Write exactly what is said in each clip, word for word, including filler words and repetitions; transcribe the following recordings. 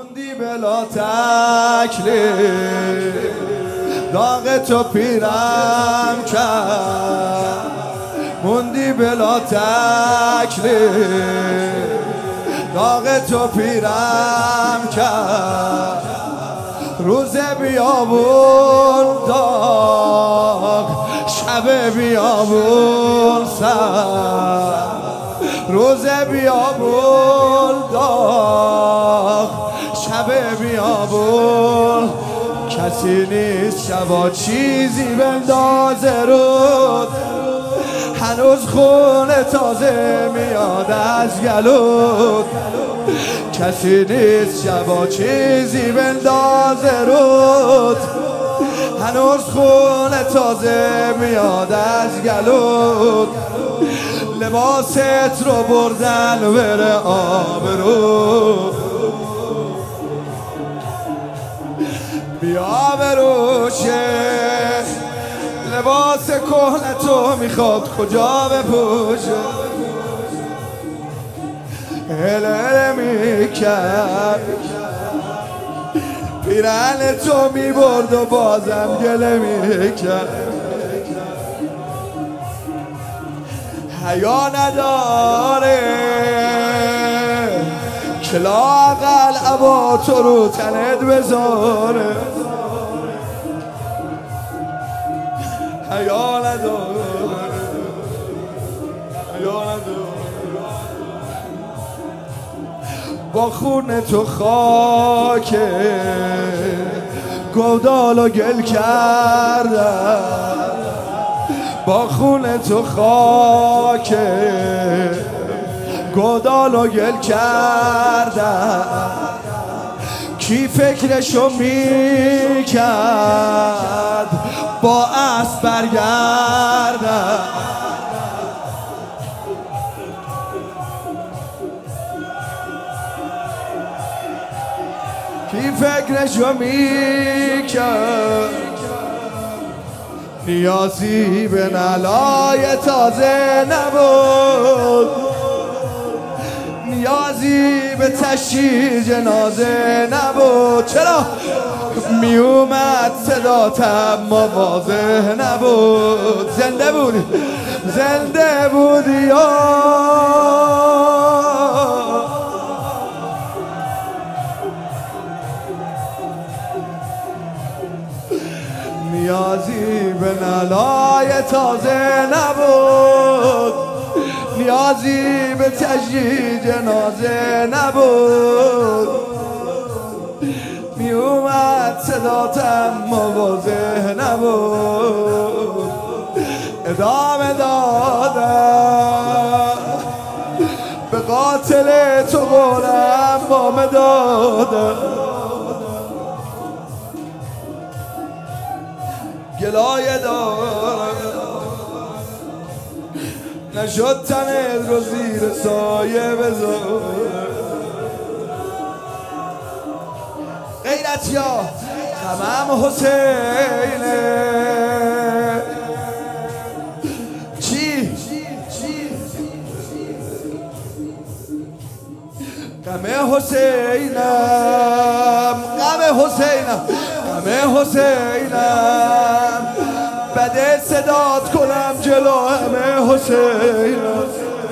موندی بلا تکلیف، داغ تو پیرم کرد. موندی بلا تکلیف، داغ تو پیرم کرد. روز بیابون داغ، شب بیابون سر. روز بیابون داغ، شب بیابون. کسی نیست شبا چیزی بندازه رود، هنوز خون تازه میاد از گلود. کسی نیست شبا چیزی بندازه رود، هنوز خون تازه میاد از گلود. لباست رو بردن بره آبرو، بیا بروشه. لباس کهنه تو میخواد کجا بپوشه. هله میکرد پیرن تو میبرد و بازم گله میکرد. حیا نداره که لااقل عبا تو رو تنت بذاره. حیا نداره، حیا نداره. با خون تو خاک گودال و گل کردم. با خون تو خاک گودال و گل کردم. کی فکرشو میکرد با اسب برگردم. کی فکرشو میکرد نیازی به نلای تازه نبود. نیازی به تشییع جنازه نبود. چرا؟ میومد صداتم واضح نبود. زنده بودی، زنده بودی یا نیازی به نلای تازه نبود. نیازی به تشییع جنازه نبود. می اومد صداتم واضح نبود. ادامه دادم به قاتل تو قولم وامه دادم. گلایه دارم نشد تنت رو زیر سایه بذار. غیرت یا غمم حسینه. چی؟ غم حسینم، غم حسینم، غم حسینم. بده صدات کنم جلو همه حسینم.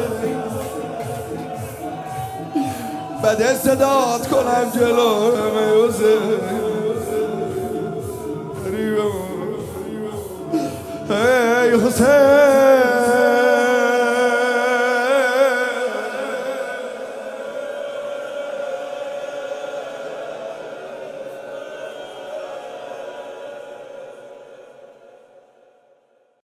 بده صدات کنم جلو همه حسینم. ای حسین